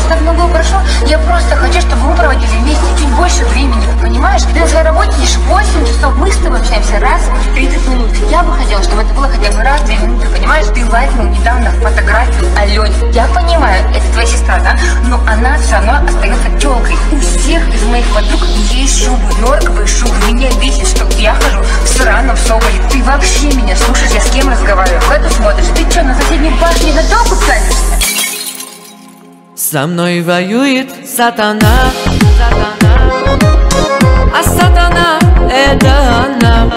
так много прошло. Я просто хочу, чтобы мы проводили вместе чуть больше времени, понимаешь? Ты на своей работе лишь 8 часов, мы с тобой общаемся раз в 30 минут. Я бы хотела, чтобы это было хотя бы раз в 2 минуты, понимаешь? Ты лайкнул недавно фотографию Алене. Я понимаю, это твоя сестра, да? Но она все равно остается тёлкой. У всех из моих подруг есть шубы, норковые шубы. Меня бесит, что я хожу в сраном соболе. Ты вообще меня слушаешь, я с кем разговариваю? В эту смотришь? Ты что, на соседней башне на толку пялишься? Со мной воюет сатана, а сатана — это она.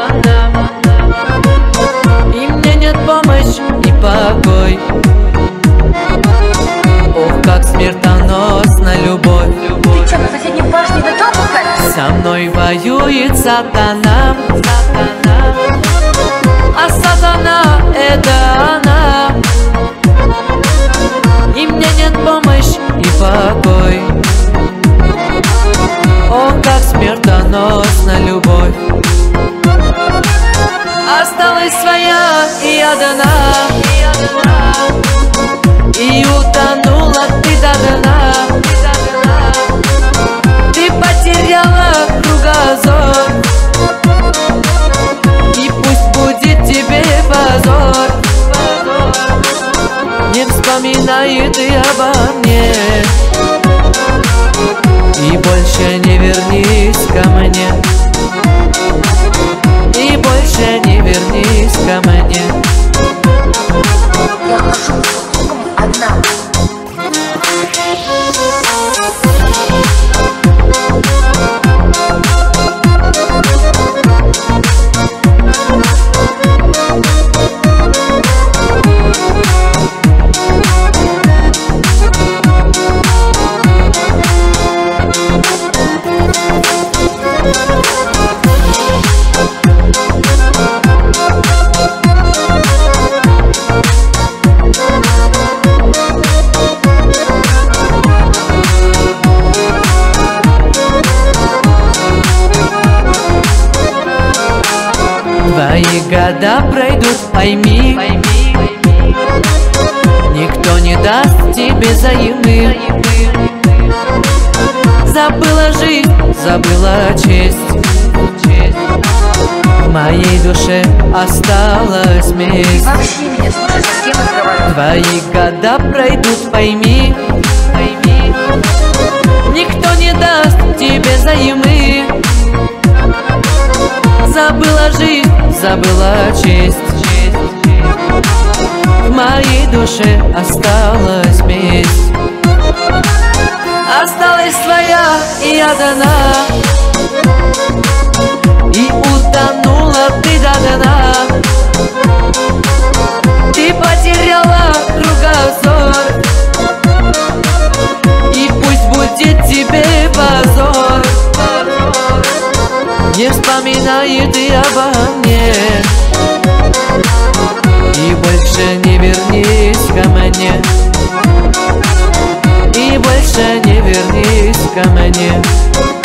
И мне нет помощи и покой. Ох, как смертоносна любовь. Ты что, на соседней башне на толку пялишься? Со мной воюет сатана, а сатана — это она. И мне нет помощи и покой. О, как смертоносна любовь. Осталась своя и одна, и утонула ты до дна. Ты потеряла кругозор, и пусть будет тебе позор. Не вспоминай ты обо мне, и больше не вернись ко мне, и больше не вернись ко мне. Я хожу одна. Твои года пройдут, пойми, никто не даст тебе взаимы. Забыла жизнь, забыла честь. В моей душе осталась месть. Вообще меня слушаешь, с кем разговариваю? Твои года пройдут, пойми, никто не даст тебе взаимы. Забыла жизнь, забыла честь. В моей душе осталась месть. Осталась своя и одна, и утонула ты до дна. Ты потеряла кругозор, и пусть будет тебе позор. Не вспоминай ты обо мне, и больше не вернись ко мне, и больше не вернись ко мне.